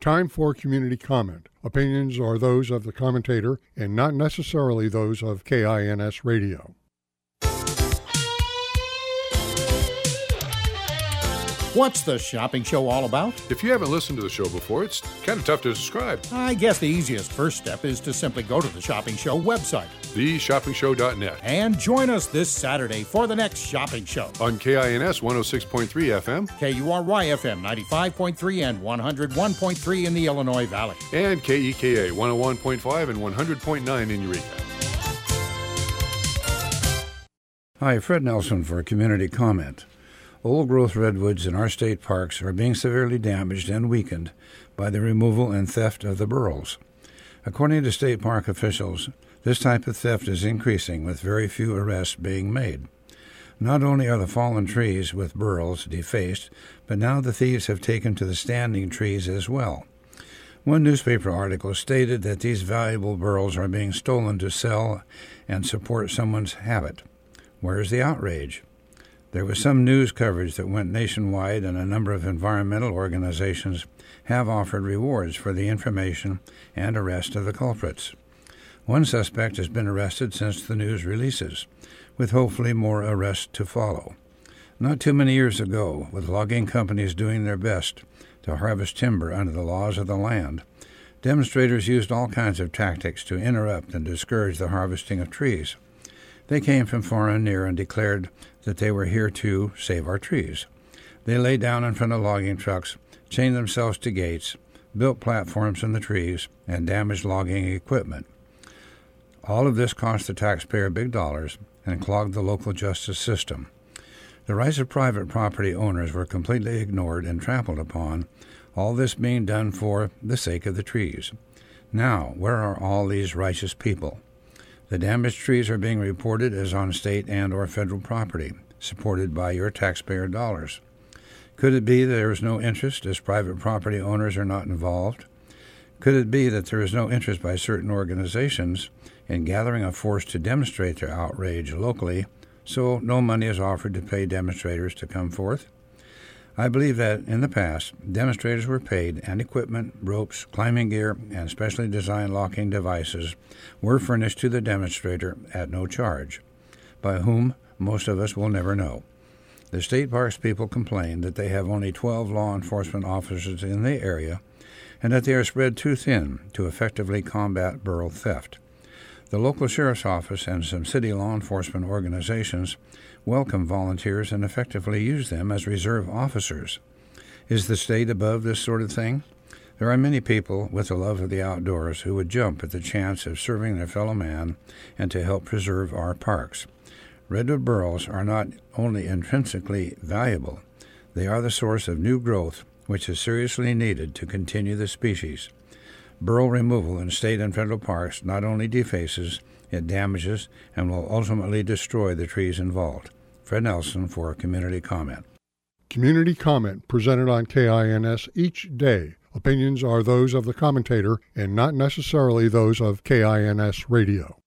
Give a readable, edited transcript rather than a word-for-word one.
Time for community comment. Opinions are those of the commentator and not necessarily those of KINS Radio. What's the shopping show all about? If you haven't listened to the show before, it's kind of tough to describe. I guess the easiest first step is to simply go to the Shopping Show website, theshoppingshow.net, and join us this Saturday for the next shopping show. On KINS 106.3 FM, KURY FM 95.3 and 101.3 in the Illinois Valley, and KEKA 101.5 and 100.9 in Eureka. Hi, Fred Nelson for Community Comment. Old-growth redwoods in our state parks are being severely damaged and weakened by the removal and theft of the burls. According to state park officials, this type of theft is increasing, with very few arrests being made. Not only are the fallen trees with burls defaced, but now the thieves have taken to the standing trees as well. One newspaper article stated that these valuable burls are being stolen to sell and support someone's habit. Where is the outrage? There was some news coverage that went nationwide, and a number of environmental organizations have offered rewards for the information and arrest of the culprits. One suspect has been arrested since the news releases, with hopefully more arrests to follow. Not too many years ago, with logging companies doing their best to harvest timber under the laws of the land, demonstrators used all kinds of tactics to interrupt and discourage the harvesting of trees. They came from far and near and declared that they were here to save our trees. They lay down in front of logging trucks, chained themselves to gates, built platforms in the trees, and damaged logging equipment. All of this cost the taxpayer big dollars and clogged the local justice system. The rights of private property owners were completely ignored and trampled upon, all this being done for the sake of the trees. Now, where are all these righteous people? The damaged trees are being reported as on state and or federal property, supported by your taxpayer dollars. Could it be that there is no interest as private property owners are not involved? Could it be that there is no interest by certain organizations in gathering a force to demonstrate their outrage locally, so no money is offered to pay demonstrators to come forth? I believe that in the past, demonstrators were paid, and equipment, ropes, climbing gear, and specially designed locking devices were furnished to the demonstrator at no charge, by whom most of us will never know. The state parks people complain that they have only 12 law enforcement officers in the area and that they are spread too thin to effectively combat burl theft. The local sheriff's office and some city law enforcement organizations welcome volunteers and effectively use them as reserve officers. Is the state above this sort of thing? There are many people with a love of the outdoors who would jump at the chance of serving their fellow man and to help preserve our parks. Redwood burls are not only intrinsically valuable, they are the source of new growth which is seriously needed to continue the species. Burl removal in state and federal parks not only defaces, it damages and will ultimately destroy the trees involved. Fred Nelson for Community Comment. Community comment presented on KINS each day. Opinions are those of the commentator and not necessarily those of KINS Radio.